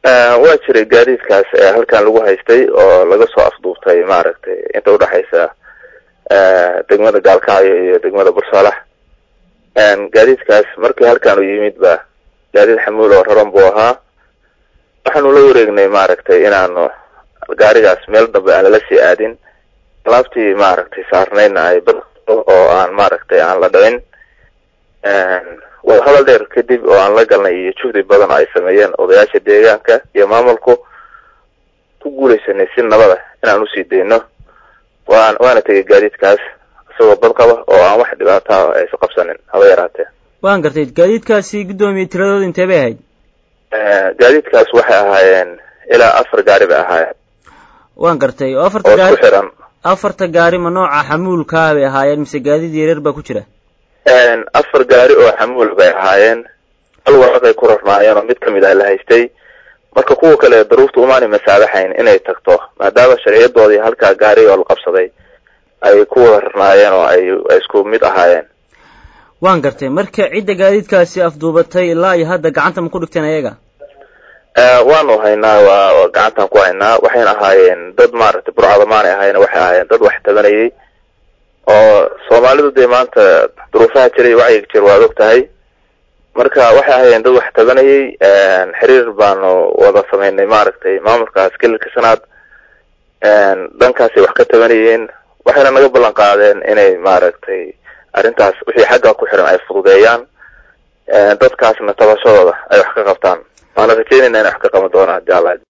waa jiray gaadiidkaas halkan lagu haystay oo laga soo afduubtay maaragtay inta u dhaxaysa degmada Gaalkacyo iyo degmada Bursalax gaadiidkaas markii halkan uu yimid ba gaadiid xamuul oo raran buu ahaa waxaanu la wareegnay maaragtay inaanu gaarigaas meel dambe aan la sii aadin laabtii maaragtay saarnayna ay oo aan maaragtay aan la dhicin hadal dheer kadib oo aan la galnay iyo juhdi badan ay sameeyeen odayaasha deegaanka iyo maamulku ku guuleysanay si nabada inaan u sii deyno waana tagay gaadiidkaas isagoo badqaba oo aan wax dhibaato ah aysan qabsanin haba yaraatee waan gartay gaadiidkaasi gudoomiye tiradooda intee bay ahayd gaadiidkaas waxay ahaayeen ilaa 4 gaari bay ahaayeen waan gartay oo afarta gaari ma nooca xamuulka bay ahaayeen mise gaadiid yaryar ba ku jira 4 gaari oo xamuul bay ahaayeen hal warqay ku rarnaayeen oo mid kamid ah la haystay marka kuwa kale daruuftu umaani masaabaxayn inay tagto maadaama sharciyadoodii halka gaari oo la qabsaday ay ku rarnaayeen oo ay isku mid ahaayeen waan gartay marka cidda gaadiidkaasi afduubatay ilaa iyo hadda gacanta ma ku dhigteen ayaga waanu haynaa waa gacantan ku haynaa waxayna ahaayeen dad maaragtay burcadamaanay ahaayeen waxay ahaayeen dad wax tabanayay oo Soomaalidu de maanta duruufaha jiray wacyiga jir waa ogtahay marka waxay ahaayeen dad wax tabanayay xiriir baanu wada sameynay maaragtay maamulkaas kilka sanaad dhankaasi wax ka tabanayeen waxayna naga ballan qaadeen inay maaragtay arintaas wixii xagga ku xiran ay fududeeyaan dadkaasna tabashadooda ay wax ka qabtaan waana rajaynaynaa in wax ka qaban doonaan jaalad